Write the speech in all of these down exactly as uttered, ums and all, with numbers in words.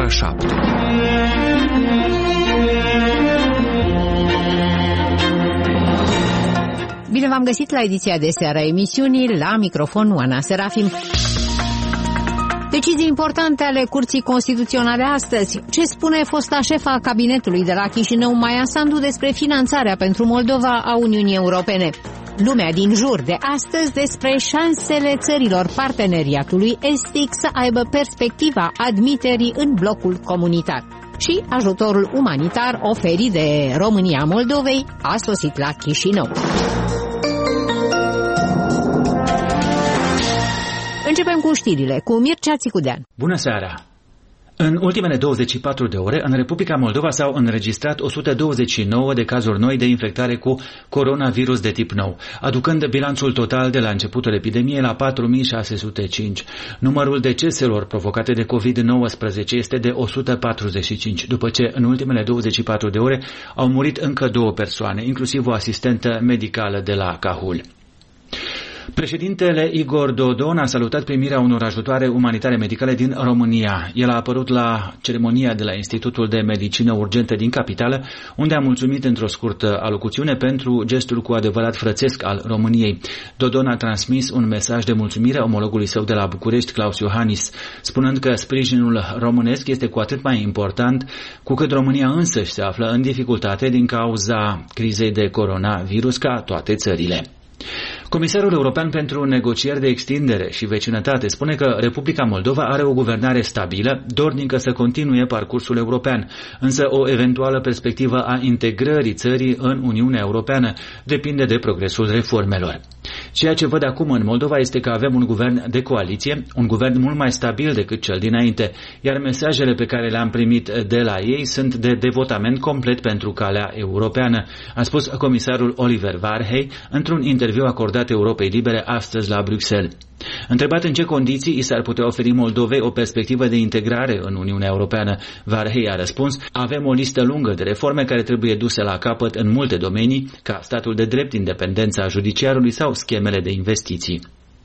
ora șapte. Bine v-am găsit la ediția de seară a emisiunii, la microfon Oana Serafim. Decizii importante ale Curții Constituționale astăzi. Ce spune fosta șefa a cabinetului de la Chișinău, Maia Sandu, despre finanțarea pentru Moldova a Uniunii Europene? Lumea din jur de astăzi despre șansele țărilor parteneriatului estic să aibă perspectiva admiterii în blocul comunitar. Și ajutorul umanitar oferit de România Moldovei a sosit la Chișinău. Începem cu știrile, cu Mircea Țicudean. Bună seara! În ultimele douăzeci și patru de ore, în Republica Moldova s-au înregistrat o sută douăzeci și nouă de cazuri noi de infectare cu coronavirus de tip nou, aducând bilanțul total de la începutul epidemiei la patru mii șase sute cinci. Numărul deceselor provocate de covid nouăsprezece este de o sută patruzeci și cinci, după ce în ultimele douăzeci și patru de ore au murit încă două persoane, inclusiv o asistentă medicală de la Cahul. Președintele Igor Dodon a salutat primirea unor ajutoare umanitare medicale din România. El a apărut la ceremonia de la Institutul de Medicină Urgentă din capitală, unde a mulțumit într-o scurtă alocuțiune pentru gestul cu adevărat frățesc al României. Dodon a transmis un mesaj de mulțumire omologului său de la București, Claus Iohannis, spunând că sprijinul românesc este cu atât mai important cu cât România însăși se află în dificultate din cauza crizei de coronavirus ca toate țările. Comisarul European pentru Negocieri de Extindere și Vecinătate spune că Republica Moldova are o guvernare stabilă, dornică să continue parcursul european, însă o eventuală perspectivă a integrării țării în Uniunea Europeană depinde de progresul reformelor. Ceea ce văd acum în Moldova este că avem un guvern de coaliție, un guvern mult mai stabil decât cel dinainte, iar mesajele pe care le-am primit de la ei sunt de devotament complet pentru calea europeană, a spus comisarul Oliver Varhey într-un interviu acordat Europei Libere astăzi la Bruxelles. Întrebat în ce condiții i s-ar putea oferi Moldovei o perspectivă de integrare în Uniunea Europeană, Varhey a răspuns: avem o listă lungă de reforme care trebuie duse la capăt în multe domenii, ca statul de drept, independența judiciarului sau schemele de investiții.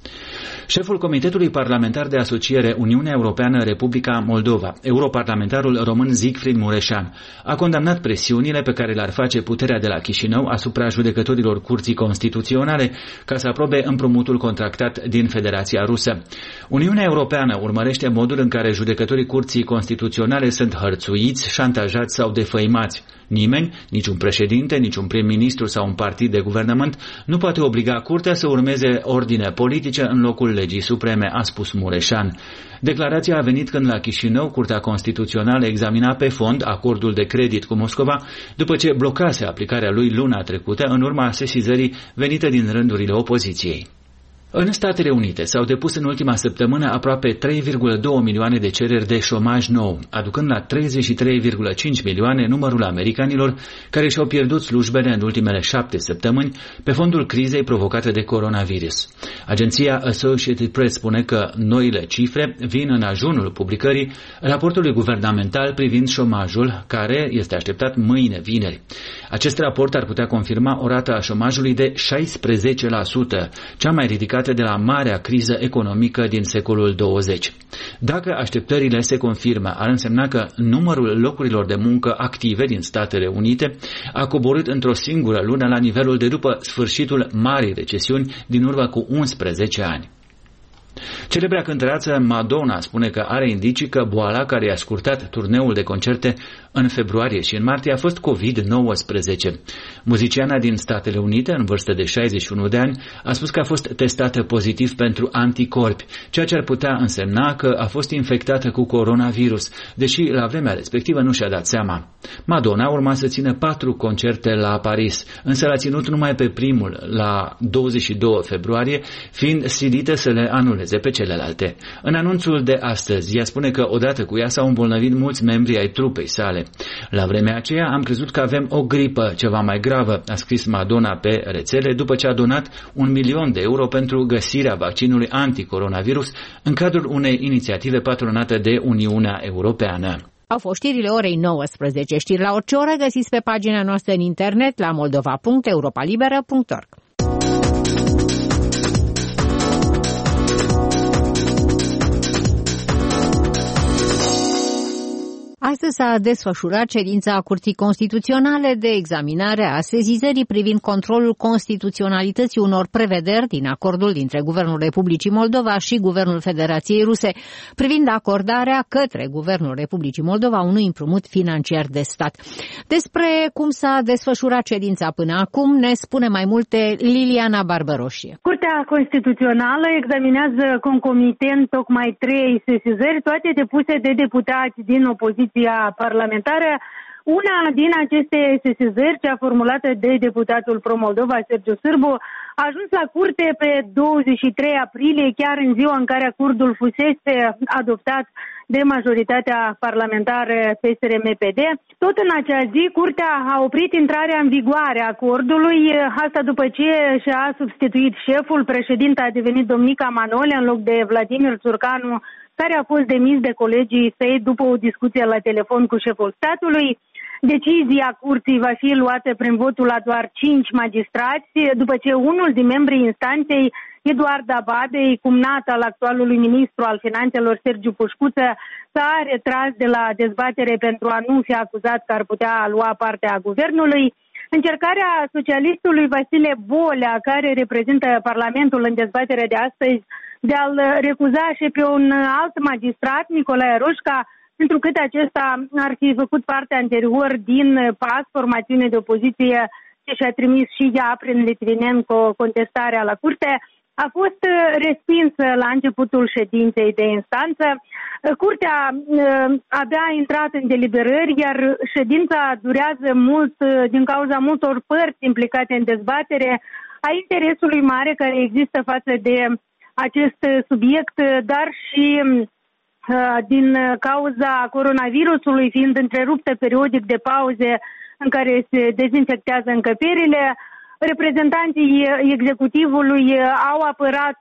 Șeful Comitetului Parlamentar de Asociere Uniunea Europeană-Republica Moldova, europarlamentarul român Siegfried Mureșan, a condamnat presiunile pe care le-ar face puterea de la Chișinău asupra judecătorilor Curții Constituționale ca să aprobe împrumutul contractat din Federația Rusă. Uniunea Europeană urmărește modul în care judecătorii Curții Constituționale sunt hărțuiți, șantajați sau defăimați. Nimeni, niciun președinte, niciun prim-ministru sau un partid de guvernământ nu poate obliga Curtea să urmeze ordine politice în locul legii supreme, a spus Mureșan. Declarația a venit când la Chișinău Curtea Constituțională examina pe fond acordul de credit cu Moscova, după ce blocase aplicarea lui luna trecută în urma sesizării venite din rândurile opoziției. În Statele Unite s-au depus în ultima săptămână aproape trei virgulă doi milioane de cereri de șomaj nou, aducând la treizeci și trei virgulă cinci milioane numărul americanilor care și-au pierdut slujbele în ultimele șapte săptămâni pe fondul crizei provocate de coronavirus. Agenția Associated Press spune că noile cifre vin în ajunul publicării raportului guvernamental privind șomajul, care este așteptat mâine, vineri. Acest raport ar putea confirma o rată a șomajului de șaisprezece la sută, cea mai ridicată de la marea criză economică din secolul douăzeci. Dacă așteptările se confirmă, ar însemna că numărul locurilor de muncă active din Statele Unite a coborât într-o singură lună la nivelul de după sfârșitul marii recesiuni din urmă cu unsprezece ani. Celebra cântăreață Madonna spune că are indicii că boala care i-a scurtat turneul de concerte în februarie și în martie a fost covid nouăsprezece. Muziciana din Statele Unite, în vârstă de șaizeci și unu de ani, a spus că a fost testată pozitiv pentru anticorpi, ceea ce ar putea însemna că a fost infectată cu coronavirus, deși la vremea respectivă nu și-a dat seama. Madonna urma să țină patru concerte la Paris, însă l-a ținut numai pe primul, la douăzeci și doi februarie, fiind silită să le anuleze pe celelalte. În anunțul de astăzi, ea spune că odată cu ea s-au îmbolnăvit mulți membri ai trupei sale. La vremea aceea am crezut că avem o gripă ceva mai gravă, a scris Madonna pe rețele după ce a donat un milion de euro pentru găsirea vaccinului anticoronavirus în cadrul unei inițiative patronate de Uniunea Europeană. Au fost știrile orei nouăsprezece. Știri la orice oră găsiți pe pagina noastră în internet la moldova punct europa liberă punct org. Astăzi s-a desfășurat ședința Curții Constituționale de examinare a sesizării privind controlul constituționalității unor prevederi din acordul dintre Guvernul Republicii Moldova și Guvernul Federației Ruse, privind acordarea către Guvernul Republicii Moldova unui împrumut financiar de stat. Despre cum s-a desfășurat ședința până acum ne spune mai multe Liliana Barbăroșie. Curtea Constituțională examinează concomitent tocmai trei sesizări, toate depuse de deputați din opoziția parlamentară. Una din aceste sesizări, cea formulată de deputatul Pro-Moldova, Sergiu Sârbu, a ajuns la curte pe douăzeci și trei aprilie, chiar în ziua în care acordul fusese adoptat de majoritatea parlamentară P S R M P D. Tot în acea zi, curtea a oprit intrarea în vigoare a acordului, asta după ce și-a substituit șeful. Președinta a devenit Domnica Manole în loc de Vladimir Țurcanu, care a fost demis de colegii săi după o discuție la telefon cu șeful statului. Decizia curții va fi luată prin votul la doar cinci magistrați, după ce unul din membrii instanței, Eduard Abadei, cumnat al actualului ministru al finanțelor Sergiu Pușcuță, s-a retras de la dezbatere pentru a nu fi acuzat că ar putea lua partea guvernului. Încercarea socialistului Vasile Bolea, care reprezintă Parlamentul în dezbatere de astăzi, de a-l recuza și pe un alt magistrat, Nicolae Roșca, pentru că acesta ar fi făcut parte anterior din P A S, formațiune de opoziție, ce și-a trimis și ea prin Litvinenko contestarea la curte, a fost respinsă la începutul ședinței de instanță. Curtea abia a intrat în deliberări, iar ședința durează mult din cauza multor părți implicate în dezbatere, a interesului mare care există față de acest subiect, dar și din cauza coronavirusului, fiind întreruptă periodic de pauze în care se dezinfectează încăperile. Reprezentanții executivului au apărat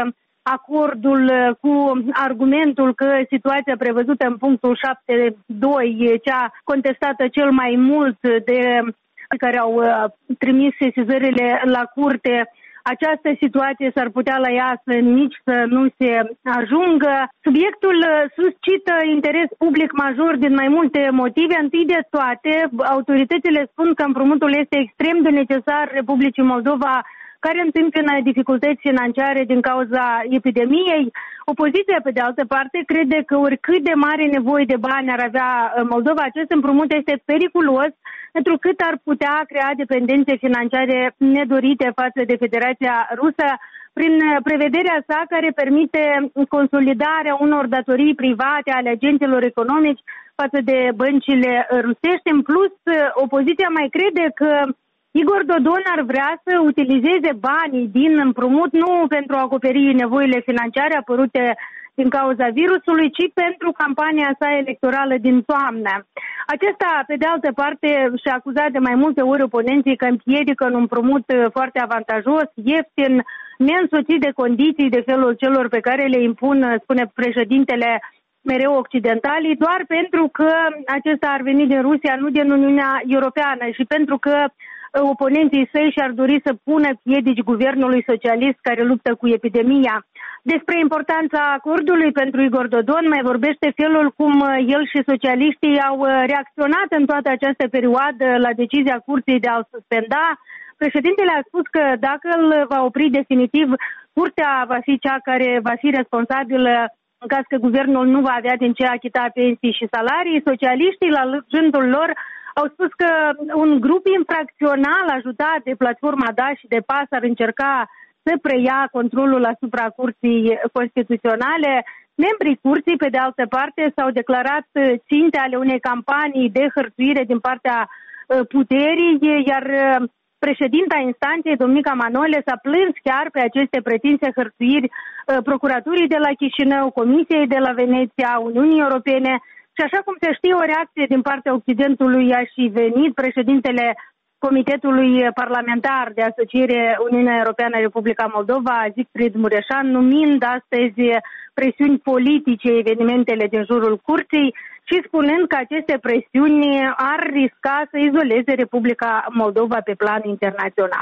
acordul cu argumentul că situația prevăzută în punctul șapte doi, cea contestată cel mai mult de care au trimis sesizările la curte, această situație s-ar putea la ea să nici să nu se ajungă. Subiectul suscită interes public major din mai multe motive. Întâi de toate, autoritățile spun că împrumutul este extrem de necesar Republicii Moldova, care întâmpină dificultăți financiare din cauza epidemiei. Opoziția, pe de altă parte, crede că oricât de mare nevoie de bani ar avea Moldova, acest împrumut este periculos, pentru că ar putea crea dependențe financiare nedorite față de Federația Rusă, prin prevederea sa care permite consolidarea unor datorii private ale agenților economici față de băncile rusești. În plus, opoziția mai crede că Igor Dodon ar vrea să utilizeze banii din împrumut nu pentru a acoperi nevoile financiare apărute din cauza virusului, ci pentru campania sa electorală din toamnă. Acesta, pe de altă parte, și-a acuzat de mai multe ori oponenții că împiedică un împrumut foarte avantajos, ieftin, neînsoțit de condiții de felul celor pe care le impun, spune președintele, mereu occidentalii, doar pentru că acesta ar veni din Rusia, nu din Uniunea Europeană, și pentru că oponenții săi și-ar dori să pună piedici guvernului socialist care luptă cu epidemia. Despre importanța acordului pentru Igor Dodon mai vorbește felul cum el și socialiștii au reacționat în toată această perioadă la decizia curții de a-l suspenda. Președintele a spus că dacă îl va opri definitiv, curtea va fi cea care va fi responsabilă în caz că guvernul nu va avea din ce achita pensii și salarii. Socialiștii, la rândul lor, au spus că un grup infracțional ajutat de platforma D A și de P A S ar încerca să preia controlul asupra Curții Constituționale. Membrii Curții, pe de altă parte, s-au declarat ținte ale unei campanii de hărțuire din partea puterii, iar președinta instanței, Domnica Manole, s-a plâns chiar pe aceste pretinse hărțuiri procuraturii de la Chișinău, Comisiei de la Veneția, Uniunii Europene. Și așa cum se știe, o reacție din partea Occidentului a și venit. Președintele Comitetului Parlamentar de Asociere Uniunea Europeană-Republica Moldova, Siegfried Mureșan, numind astăzi presiuni politice evenimentele din jurul curții și spunând că aceste presiuni ar risca să izoleze Republica Moldova pe plan internațional.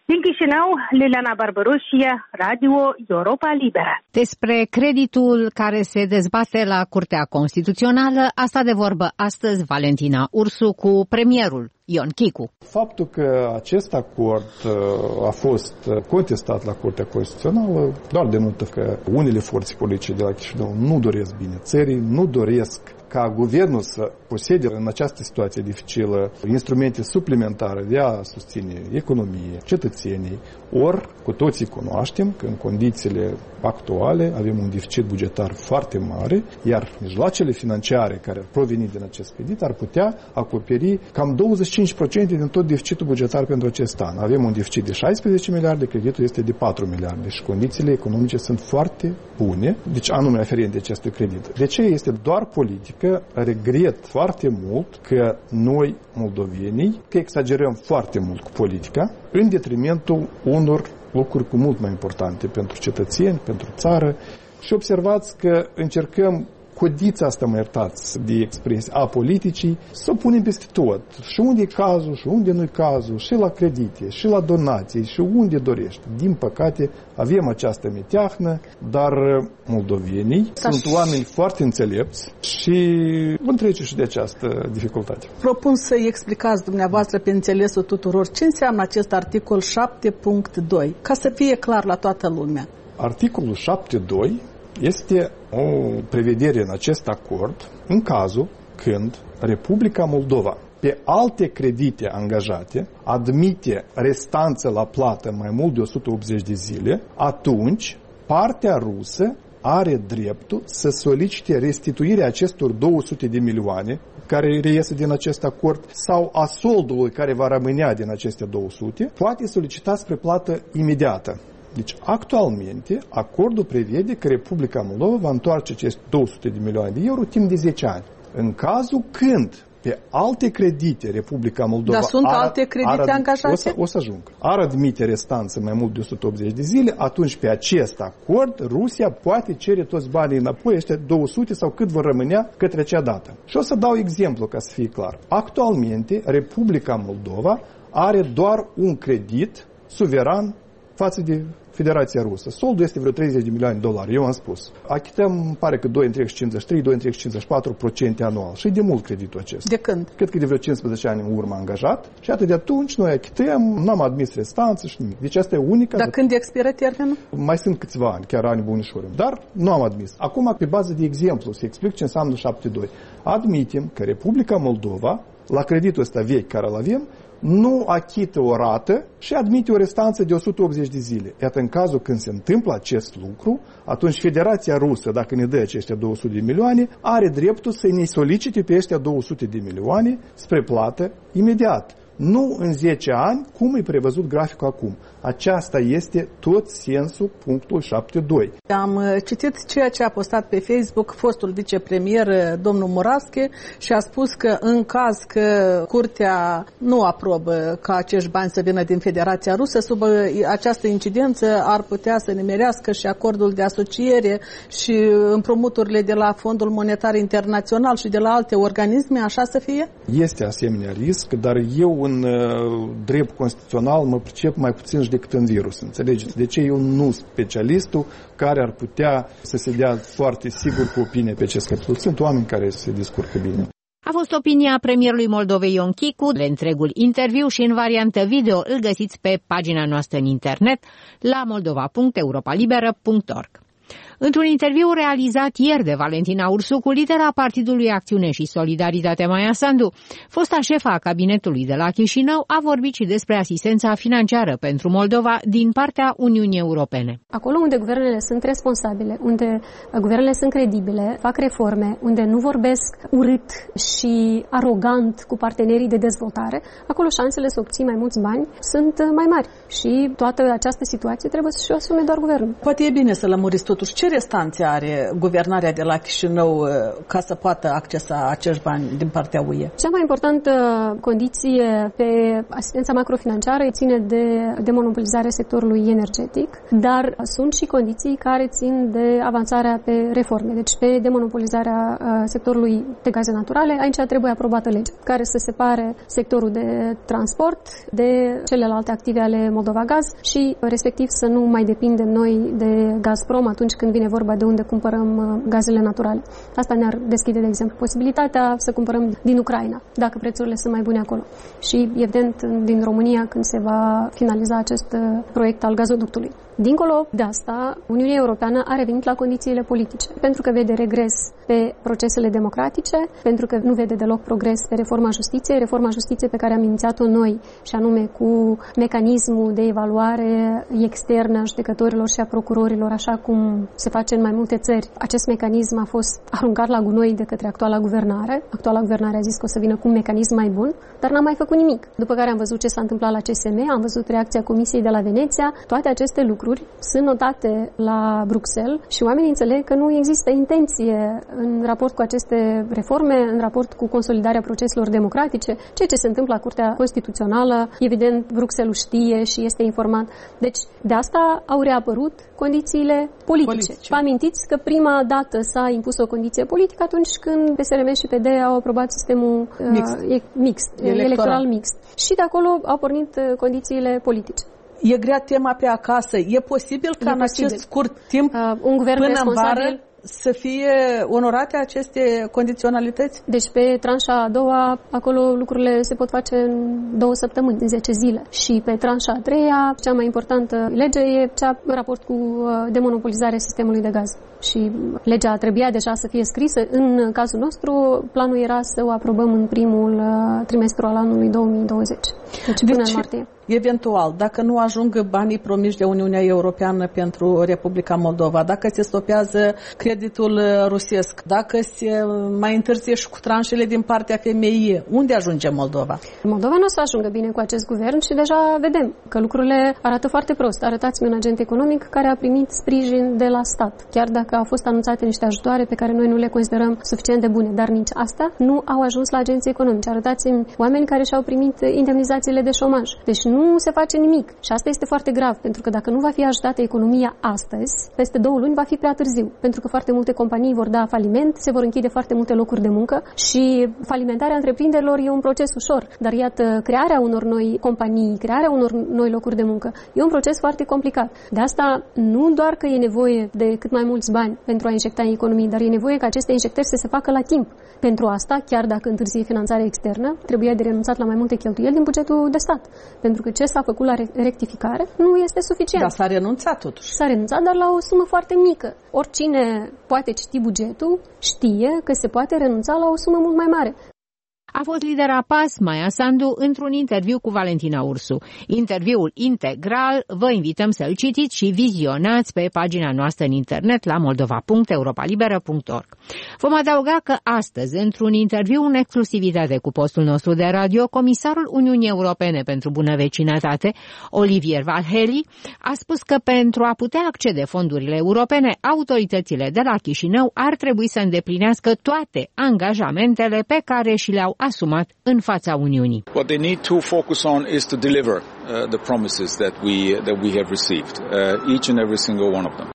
Din Chișinău, Liliana Barbaroșie, Radio Europa Liberă. Despre creditul care se dezbate la Curtea Constituțională a stat de vorbă astăzi Valentina Ursu cu premierul Ion Chicu. Faptul că acest acord a fost contestat la Curtea Constituțională doar denotă că unele forțe politice de la Chișinău nu doresc bine țării, nu doresc ca guvernul să posede în această situație dificilă instrumente suplimentare de a susține economie, cetățenii, ori cu toții cunoaștem că în condițiile actuale avem un deficit bugetar foarte mare, iar mijloacele financiare care ar proveni din acest credit ar putea acoperi cam douăzeci și cinci la sută din tot deficitul bugetar pentru acest an. Avem un deficit de șaisprezece miliarde, creditul este de patru miliarde și condițiile economice sunt foarte bune, deci anume aferente acestui credit. De ce este doar politică? Regret foarte mult că noi, moldovenii, că exagerăm foarte mult cu politica în detrimentul unor lucruri cu mult mai importante pentru cetățeni, pentru țară și observați că încercăm codița asta, mă iertați, de expresie a politicii, să o punem peste tot. Și unde e cazul, și unde nu-i cazul, și la credite, și la donații, și unde dorești. Din păcate, avem această meteahnă, dar moldovenii da. sunt oameni foarte înțelepți și vom trece și de această dificultate. Propun să-i explicați dumneavoastră pe înțelesul tuturor ce înseamnă acest articol șapte punct doi, ca să fie clar la toată lumea. Articolul șapte punct doi este o prevedere în acest acord în cazul când Republica Moldova pe alte credite angajate admite restanță la plată mai mult de o sută optzeci de zile, atunci partea rusă are dreptul să solicite restituirea acestor două sute de milioane care reiese din acest acord sau a soldului care va rămânea din aceste două sute, poate solicita spre plată imediată. Deci, actualmente, acordul prevede că Republica Moldova va întoarce aceste două sute de milioane de euro timp de zece ani. În cazul când pe alte credite Republica Moldova... Dar sunt ar, alte credite ar, angajate? O să, o să ajung. Ar admite restanță mai mult de o sută optzeci de zile, atunci pe acest acord Rusia poate cere toți banii înapoi, ăștia două sute sau cât vor rămânea către acea dată. Și o să dau exemplu ca să fie clar. Actualmente, Republica Moldova are doar un credit suveran față de Federația Rusă. Soldul este vreo treizeci de milioane de dolari, eu am spus. Achităm, îmi pare că doi virgulă cincizeci și trei, doi virgulă cincizeci și patru la sută anual. Și de mult creditul acesta. De când? Cred că de vreo cincisprezece ani în urmă angajat. Și atât de atunci noi achităm, n-am admis restanță și nimic. Deci asta e unica. Dar când expiră termenul? Mai sunt câțiva ani, chiar ani bunișori. Dar nu am admis. Acum, pe bază de exemplu, să explic ce înseamnă șapte punct doi. Admitem că Republica Moldova, la creditul ăsta vechi care îl avem, nu achită o rată și admite o restanță de o sută optzeci de zile. Iată, în cazul când se întâmplă acest lucru, atunci Federația Rusă, dacă ne dă aceștia două sute de milioane, are dreptul să ne solicite pe aceștia două sute de milioane spre plată imediat. Nu în zece ani, cum e prevăzut graficul acum. Aceasta este tot sensul punctul șapte punct doi. Am citit ceea ce a postat pe Facebook fostul vicepremier, domnul Moravski, și a spus că în caz că Curtea nu aprobă ca acești bani să vină din Federația Rusă, sub această incidență ar putea să nimerească și acordul de asociere și împrumuturile de la Fondul Monetar Internațional și de la alte organisme, așa să fie? Este asemenea risc, dar eu în uh, drept constituțional mă pricep mai puțin și decât în virus, înțelegeți? De ce eu nu specialistul care ar putea să se dea foarte sigur cu opinie pe acest capitol? Sunt oameni care se descurcă bine. A fost opinia premierului Moldovei Ion Chicu. De întregul interviu și în variantă video îl găsiți pe pagina noastră în internet la moldova punct europa liberă punct org. Într-un interviu realizat ieri de Valentina Ursu cu lidera Partidului Acțiune și Solidaritate Maia Sandu, fosta șefa a cabinetului de la Chișinău a vorbit și despre asistența financiară pentru Moldova din partea Uniunii Europene. Acolo unde guvernele sunt responsabile, unde guvernele sunt credibile, fac reforme, unde nu vorbesc urât și arogant cu partenerii de dezvoltare, acolo șansele să obții mai mulți bani sunt mai mari și toată această situație trebuie să și o asume doar guvernul. Poate e bine să lămuriți totuși, ce restanțe are guvernarea de la Chișinău ca să poată accesa acești bani din partea U E? Cea mai importantă condiție pe asistența macrofinanciară ține de demonopolizarea sectorului energetic, dar sunt și condiții care țin de avansarea pe reforme. Deci pe demonopolizarea sectorului de gaze naturale, aici trebuie aprobată lege care să separe sectorul de transport de celelalte active ale Moldova Gaz și respectiv să nu mai depindem noi de Gazprom atunci când vine vorba de unde cumpărăm gazele naturale. Asta ne-ar deschide, de exemplu, posibilitatea să cumpărăm din Ucraina, dacă prețurile sunt mai bune acolo. Și, evident, din România, când se va finaliza acest proiect al gazoductului. Dincolo de asta, Uniunea Europeană a revenit la condițiile politice, pentru că vede regres pe procesele democratice, pentru că nu vede deloc progres pe reforma justiției, reforma justiției pe care am inițiat-o noi, și anume cu mecanismul de evaluare externă a judecătorilor și a procurorilor, așa cum se face în mai multe țări. Acest mecanism a fost aruncat la gunoi de către actuala guvernare. Actuala guvernare a zis că o să vină cu un mecanism mai bun, dar n-a mai făcut nimic. După care am văzut ce s-a întâmplat la C S M, am văzut reacția Comisiei de la Veneția, toate aceste lucruri sunt notate la Bruxelles și oamenii înțeleg că nu există intenție în raport cu aceste reforme, în raport cu consolidarea proceselor democratice. Ceea ce se întâmplă la Curtea Constituțională, evident, Bruxelles știe și este informat. Deci, de asta au reapărut condițiile politice. politice. Vă amintiți că prima dată s-a impus o condiție politică atunci când P S R M și P D au aprobat sistemul mixt, uh, mixt electoral. electoral mixt. Și de acolo au pornit condițiile politice. E grea tema pe acasă. E posibil ca în acest scurt timp, uh, un guvern până în vară, să fie onorate aceste condiționalități? Deci pe tranșa a doua, acolo lucrurile se pot face în două săptămâni, în zece zile. Și pe tranșa a treia, cea mai importantă lege e cea în raport cu demonopolizarea sistemului de gaz. Și legea trebuia deja să fie scrisă. În cazul nostru, planul era să o aprobăm în primul trimestru al anului două mii douăzeci. Deci până deci, în martie. Eventual, dacă nu ajung banii promiși de Uniunea Europeană pentru Republica Moldova, dacă se stopează creditul rusesc, dacă se mai întârzie și cu tranșele din partea F M I, unde ajunge Moldova? Moldova nu o să ajungă bine cu acest guvern și deja vedem că lucrurile arată foarte prost. Arătați-mi un agent economic care a primit sprijin de la stat, chiar dacă au fost anunțate niște ajutoare pe care noi nu le considerăm suficient de bune, dar nici asta nu au ajuns la agenții economici. Arătați-mi oameni care și-au primit indemnizațiile de șomaj. Deci nu se face nimic. Și asta este foarte grav, pentru că dacă nu va fi ajutată economia astăzi, peste două luni va fi prea târziu, pentru că foarte multe companii vor da faliment, se vor închide foarte multe locuri de muncă și falimentarea întreprinderilor e un proces ușor, dar iată, crearea unor noi companii, crearea unor noi locuri de muncă, e un proces foarte complicat. De asta nu doar că e nevoie de cât mai mulți bani pentru a injecta în economie, dar e nevoie ca aceste injectări să se facă la timp. Pentru asta, chiar dacă întârzie finanțarea externă, trebuia de renunțat la mai multe cheltuieli din bugetul de stat, pentru că ce s-a făcut la rectificare nu este suficient. Dar s-a renunțat totuși. S-a renunțat, dar la o sumă foarte mică. Oricine poate citi bugetul știe că se poate renunța la o sumă mult mai mare. A fost lidera P A S, Maia Sandu, într-un interviu cu Valentina Ursu. Interviul integral vă invităm să-l citiți și vizionați pe pagina noastră în internet la moldova punct europalibera punct org. Vom adăuga că astăzi, într-un interviu în exclusivitate cu postul nostru de radio, comisarul Uniunii Europene pentru Bună Vecinătate, Olivier Valheli, a spus că pentru a putea accede fondurile europene, autoritățile de la Chișinău ar trebui să îndeplinească toate angajamentele pe care și le-au asumat în fața Uniunii. What they need to focus on is to deliver uh, the promises that we that we have received, uh, each and every single one of them.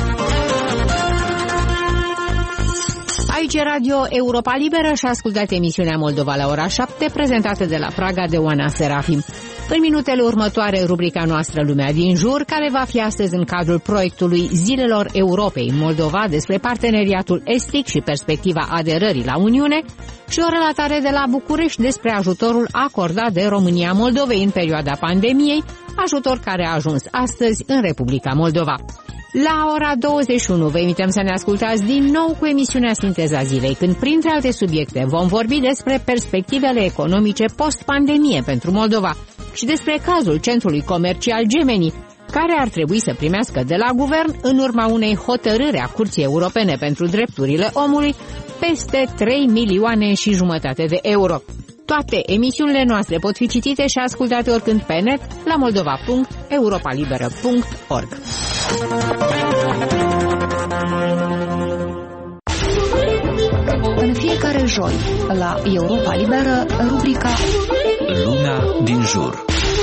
Aici e Radio Europa Liberă și ascultați emisiunea Moldova la ora șapte, prezentată de la Praga de Oana Serafim. În minutele următoare, rubrica noastră Lumea din jur, care va fi astăzi în cadrul proiectului Zilelor Europei în Moldova despre parteneriatul estic și perspectiva aderării la Uniune și o relatare de la București despre ajutorul acordat de România Moldovei în perioada pandemiei, ajutor care a ajuns astăzi în Republica Moldova. La ora douăzeci și unu vă invităm să ne ascultați din nou cu emisiunea Sinteza Zilei, când, printre alte subiecte, vom vorbi despre perspectivele economice post-pandemie pentru Moldova și despre cazul centrului comercial Gemeni, care ar trebui să primească de la guvern, în urma unei hotărâri a Curții Europene pentru Drepturile Omului, peste trei milioane și jumătate de euro. Toate emisiunile noastre pot fi citite și ascultate oricând pe net la moldova punct europalibera punct org. la Europa Liberă, rubrica Lumea din jur.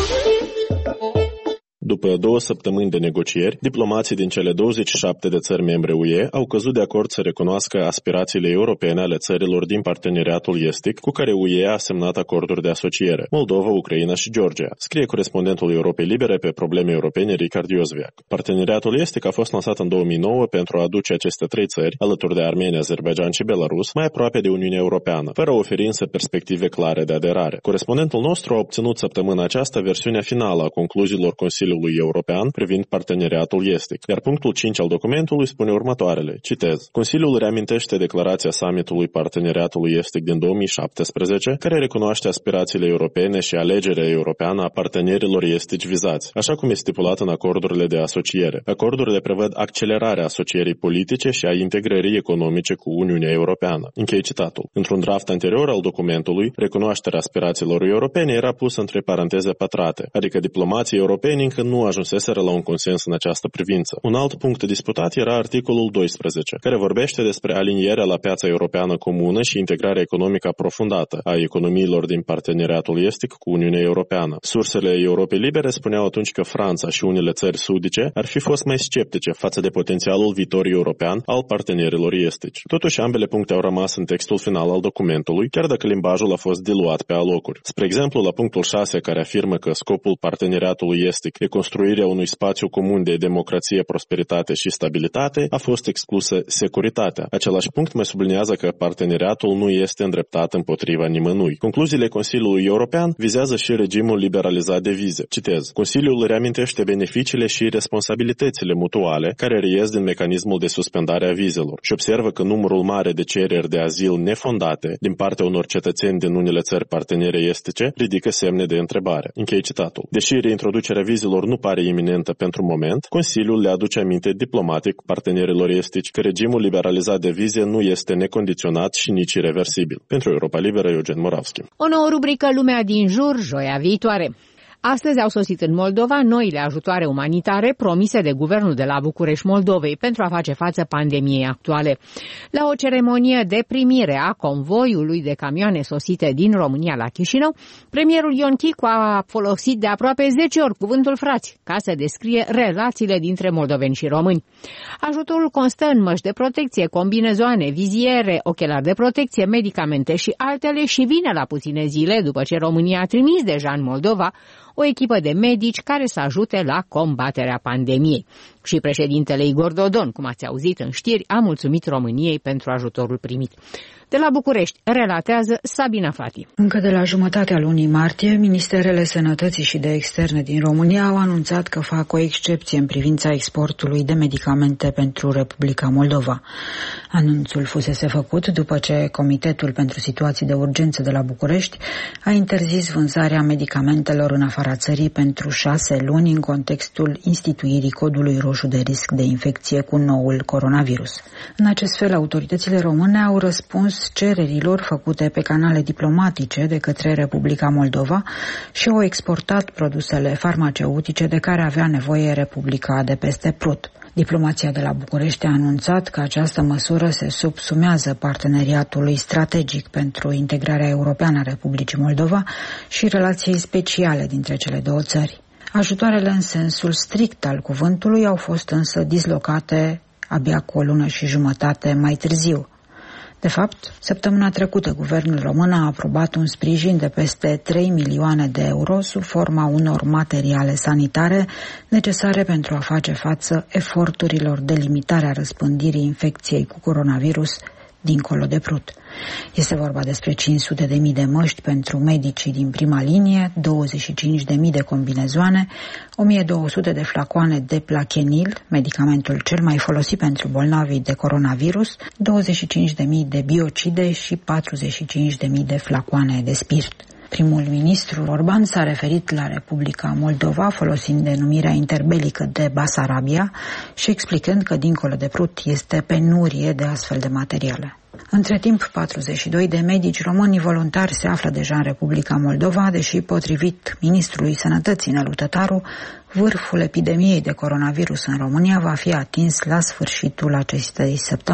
După două săptămâni de negocieri, diplomații din cele douăzeci și șapte de țări membre U E au căzut de acord să recunoască aspirațiile europene ale țărilor din parteneriatul estic cu care U E a semnat acorduri de asociere: Moldova, Ucraina și Georgia, scrie corespondentul Europei Libere pe probleme europene Ricard Iosviac. Parteneriatul estic a fost lansat în două mii nouă pentru a aduce aceste trei țări, alături de Armenia, Azerbaijan și Belarus, mai aproape de Uniunea Europeană, fără a oferi însă perspective clare de aderare. Corespondentul nostru a obținut săptămâna aceasta versiunea finală a concluziilor Consiliului European privind parteneriatul estic, iar punctul cinci al documentului spune următoarele, citez: Consiliul reamintește declarația summitului parteneriatului estic din două mii șaptesprezece, care recunoaște aspirațiile europene și alegerea europeană a partenerilor estici vizați, așa cum e stipulat în acordurile de asociere. Acordurile prevăd accelerarea asocierii politice și a integrării economice cu Uniunea Europeană. Închei citatul. Într-un draft anterior al documentului, recunoașterea aspirațiilor europene era pusă între paranteze pătrate, adică diplomații europeni încă nu ajunseseră la un consens în această privință. Un alt punct disputat era articolul doisprezece, care vorbește despre alinierea la piața europeană comună și integrarea economică aprofundată a economiilor din parteneriatul estic cu Uniunea Europeană. Sursele Europei Libere spuneau atunci că Franța și unele țări sudice ar fi fost mai sceptice față de potențialul viitor european al partenerilor estici. Totuși, ambele puncte au rămas în textul final al documentului, chiar dacă limbajul a fost diluat pe alocuri. Spre exemplu, la punctul șase, care afirmă că scopul parteneriatului estic e construirea unui spațiu comun de democrație, prosperitate și stabilitate, a fost exclusă securitatea. Același punct mai subliniază că parteneriatul nu este îndreptat împotriva nimănui. Concluziile Consiliului European vizează și regimul liberalizat de vize. Citez: Consiliul reamintește beneficiile și responsabilitățile mutuale care reies din mecanismul de suspendare a vizelor și observă că numărul mare de cereri de azil nefondate din partea unor cetățeni din unele țări partenere estice ridică semne de întrebare. Închei citatul. Deși reintroducerea vizelor nu pare iminentă pentru moment, Consiliul le aduce aminte diplomatic partenerilor estici că regimul liberalizat de vize nu este necondiționat și nici irreversibil. Pentru Europa Liberă, Eugen Moravski. O nouă rubrică Lumea din jur, joia viitoare. Astăzi au sosit în Moldova noile ajutoare umanitare promise de guvernul de la București Moldovei pentru a face față pandemiei actuale. La o ceremonie de primire a convoiului de camioane sosite din România la Chișinău, premierul Ion Chicu a folosit de aproape zece ori cuvântul frați ca să descrie relațiile dintre moldoveni și români. Ajutorul constă în măști de protecție, combinezoane, viziere, ochelari de protecție, medicamente și altele și vine la puține zile după ce România a trimis deja în Moldova o echipă de medici care să ajute la combaterea pandemiei. Și președintele Igor Dodon, cum ați auzit în știri, a mulțumit României pentru ajutorul primit. De la București, relatează Sabina Fati. Încă de la jumătatea lunii martie, Ministerele Sănătății și de Externe din România au anunțat că fac o excepție în privința exportului de medicamente pentru Republica Moldova. Anunțul fusese făcut după ce Comitetul pentru Situații de Urgență de la București a interzis vânzarea medicamentelor în afara țării pentru șase luni în contextul instituirii codului roșu de risc de infecție cu noul coronavirus. În acest fel, autoritățile române au răspuns cererilor făcute pe canale diplomatice de către Republica Moldova și au exportat produsele farmaceutice de care avea nevoie Republica de peste Prut. Diplomația de la București a anunțat că această măsură se subsumează parteneriatului strategic pentru integrarea europeană a Republicii Moldova și relației speciale dintre cele două țări. Ajutoarele în sensul strict al cuvântului au fost însă dislocate abia cu o lună și jumătate mai târziu. De fapt, săptămâna trecută, guvernul român a aprobat un sprijin de peste trei milioane de euro sub forma unor materiale sanitare necesare pentru a face față eforturilor de limitare a răspândirii infecției cu coronavirus dincolo de Prut. Este vorba despre cinci sute de mii de măști pentru medicii din prima linie, douăzeci și cinci de mii de combinezoane, o mie două sute de flacoane de Plaquenil, medicamentul cel mai folosit pentru bolnavii de coronavirus, douăzeci și cinci de mii de biocide și patruzeci și cinci de mii de flacoane de spirit. Primul ministru Orban s-a referit la Republica Moldova folosind denumirea interbelică de Basarabia și explicând că dincolo de Prut este penurie de astfel de materiale. Între timp, patruzeci și doi de medici români voluntari se află deja în Republica Moldova, deși, potrivit ministrului Sănătății Nelu Tătaru, vârful epidemiei de coronavirus în România va fi atins la sfârșitul acestei săptămâni.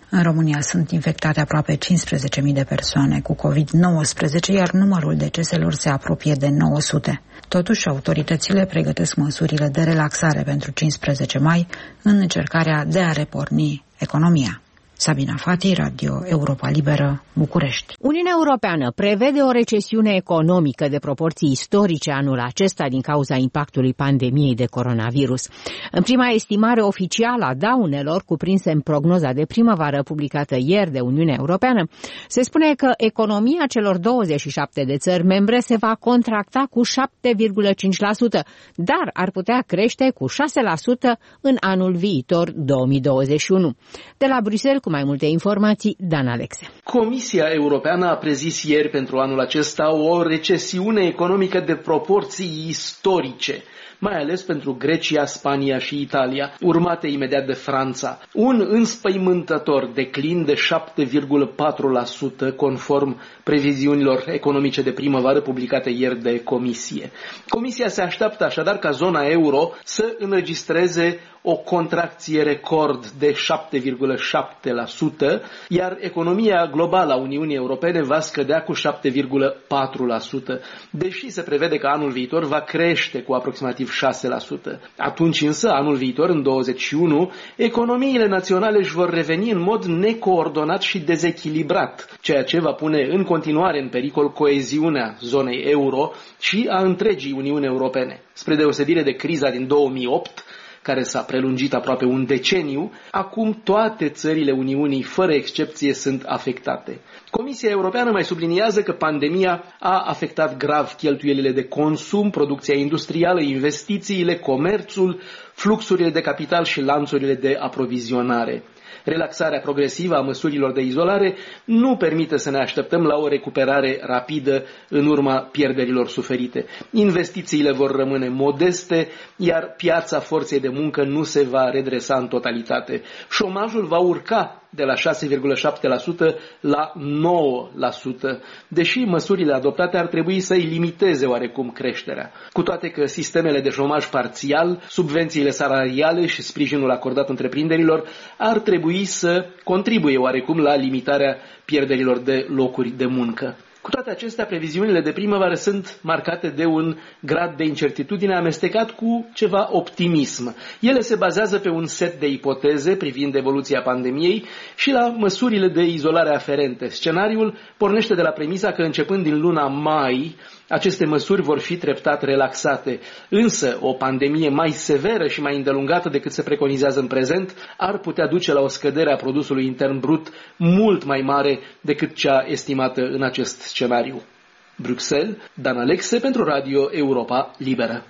În România sunt infectate aproape cincisprezece mii de persoane cu covid nouăsprezece, iar numărul deceselor se apropie de nouă sute. Totuși, autoritățile pregătesc măsurile de relaxare pentru cincisprezece mai în încercarea de a reporni economia. Sabina Fati, Radio Europa Liberă, București. Uniunea Europeană prevede o recesiune economică de proporții istorice anul acesta din cauza impactului pandemiei de coronavirus. În prima estimare oficială a daunelor cuprinse în prognoza de primăvară publicată ieri de Uniunea Europeană, se spune că economia celor douăzeci și șapte de țări membre se va contracta cu șapte virgulă cinci la sută, dar ar putea crește cu șase la sută în anul viitor două mii douăzeci și unu. De la Bruxelles, cu mai multe informații, Dan Alexe. Comisia Europeană a prezis ieri pentru anul acesta o recesiune economică de proporții istorice, mai ales pentru Grecia, Spania și Italia, urmate imediat de Franța. Un înspăimântător declin de șapte virgulă patru la sută conform previziunilor economice de primăvară publicate ieri de Comisie. Comisia se așteaptă așadar ca zona euro să înregistreze o contracție record de șapte virgulă șapte la sută, iar economia globală a Uniunii Europene va scădea cu șapte virgulă patru la sută, deși se prevede că anul viitor va crește cu aproximativ șase la sută. Atunci însă, anul viitor, în douăzeci și unu, economiile naționale își vor reveni în mod necoordonat și dezechilibrat, ceea ce va pune în continuare în pericol coeziunea zonei euro și a întregii Uniuni Europene. Spre deosebire de criza din două mii opt, care s-a prelungit aproape un deceniu, acum toate țările Uniunii, fără excepție, sunt afectate. Comisia Europeană mai subliniază că pandemia a afectat grav cheltuielile de consum, producția industrială, investițiile, comerțul, fluxurile de capital și lanțurile de aprovizionare. Relaxarea progresivă a măsurilor de izolare nu permite să ne așteptăm la o recuperare rapidă în urma pierderilor suferite. Investițiile vor rămâne modeste, iar piața forței de muncă nu se va redresa în totalitate. Șomajul va urca de la șase virgulă șapte la sută la nouă la sută, deși măsurile adoptate ar trebui să îi limiteze oarecum creșterea. Cu toate că sistemele de șomaj parțial, subvențiile salariale și sprijinul acordat întreprinderilor ar trebui să contribuie oarecum la limitarea pierderilor de locuri de muncă. Cu toate acestea, previziunile de primăvară sunt marcate de un grad de incertitudine amestecat cu ceva optimism. Ele se bazează pe un set de ipoteze privind evoluția pandemiei și la măsurile de izolare aferente. Scenariul pornește de la premisa că începând din luna mai, aceste măsuri vor fi treptat relaxate. Însă, o pandemie mai severă și mai îndelungată decât se preconizează în prezent ar putea duce la o scădere a produsului intern brut mult mai mare decât cea estimată în acest scenariu. Bruxelles, Dan Alexe pentru Radio Europa Liberă.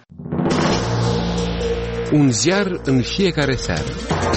Un ziar în fiecare seară.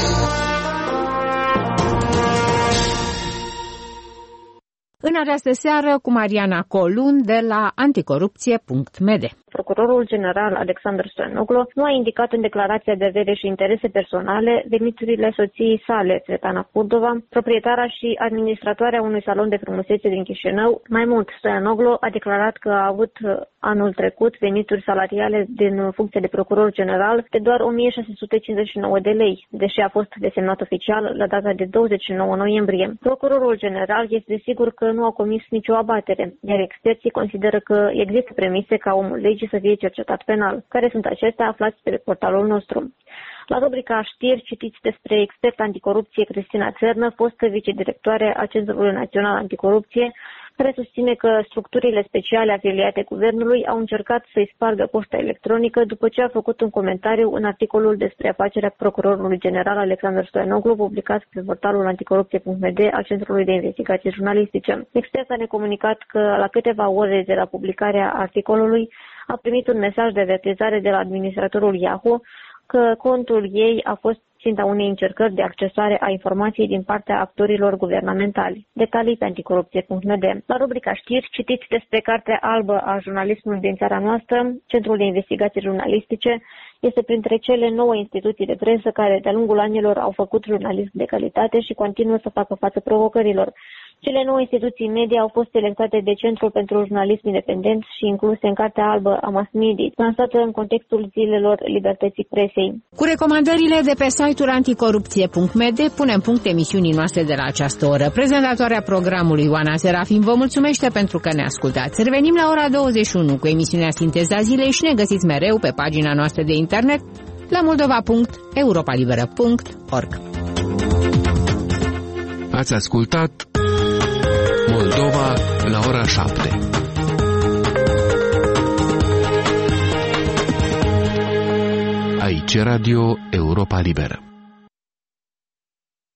În această seară cu Mariana Colun de la anticorupție punct m d. Procurorul general Alexandru Stoianoglu nu a indicat în declarația de avere și interese personale veniturile soției sale, Svetlana Kurdova, proprietara și administratoarea unui salon de frumusețe din Chișinău. Mai mult, Stoianoglu a declarat că a avut anul trecut venituri salariale din funcție de procuror general de doar o mie șase sute cincizeci și nouă de lei, deși a fost desemnat oficial la data de douăzeci și nouă noiembrie. Procurorul general este sigur că nu a comis nicio abatere, iar experții consideră că există premise ca omul legii să fie cercetat penal. Care sunt acestea? Aflați pe portalul nostru. La rubrica știri citiți despre expert anticorupție Cristina Țernă, fostă vicedirectoare a Centrului Național Anticorupție, care susține că structurile speciale afiliate guvernului au încercat să-i spargă poșta electronică după ce a făcut un comentariu în articolul despre afacerea procurorului general Alexandru Stoianoglu, publicat pe portalul anticorupție punct m d al Centrului de Investigații Jurnalistice. Experta ne-a comunicat că la câteva ore de la publicarea articolului a primit un mesaj de avertizare de la administratorul Yahoo că contul ei a fost ținta unei încercări de accesare a informației din partea actorilor guvernamentali. Detalii pe anticorupție punct m d. La rubrica știri citiți despre Cartea albă a jurnalismului din țara noastră. Centrul de Investigații Jurnalistice este printre cele nouă instituții de presă care de-a lungul anilor au făcut jurnalism de calitate și continuă să facă față provocărilor. Cele nouă instituții media au fost selectate de Centrul pentru Jurnalism Independent și incluse în Cartea Albă a Mass Media, lansată în contextul zilelor libertății presei. Cu recomandările de pe site-ul anticorupție punct m d punem punct emisiunii noastre de la această oră. Prezentatoarea programului Ioana Serafim vă mulțumește pentru că ne ascultați. Revenim la ora douăzeci și unu cu emisiunea Sinteza Zilei și ne găsiți mereu pe pagina noastră de internet la moldova punct europa liberă punct org. Ați ascultat Moldova la ora șapte. Aici Radio Europa Liberă.